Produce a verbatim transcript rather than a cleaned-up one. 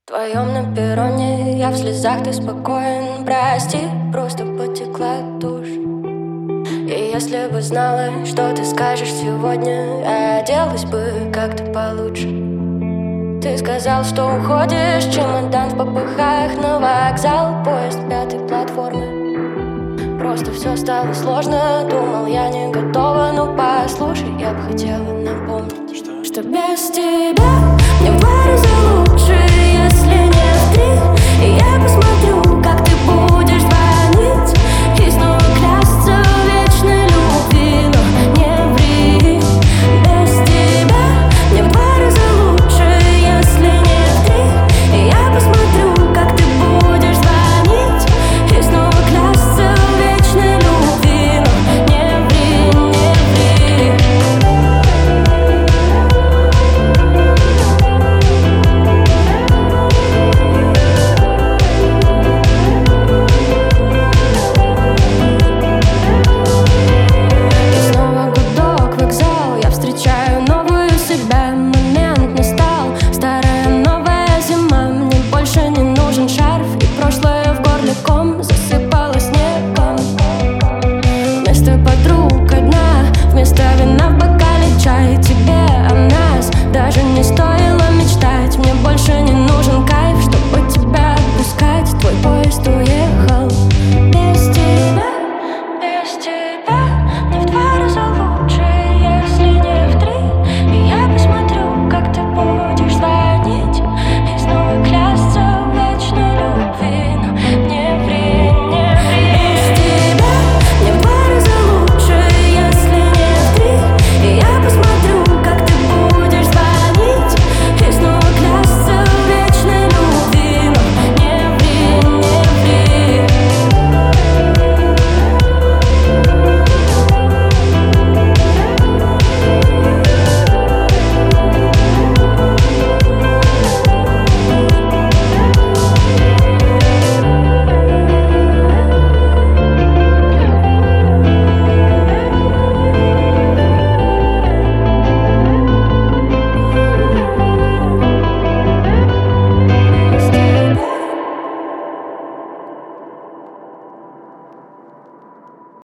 Вдвоем на перроне, я в слезах, ты спокоен. Прости, просто потекла тушь. И если бы знала, что ты скажешь сегодня, оделась бы как-то получше. Ты сказал, что уходишь, чемодан в попыхах. На вокзал, поезд пятой платформы. Просто все стало сложно, думал, я не готова. Но послушай, я бы хотела напомнить, что, что без тебя мне в два раза лучше.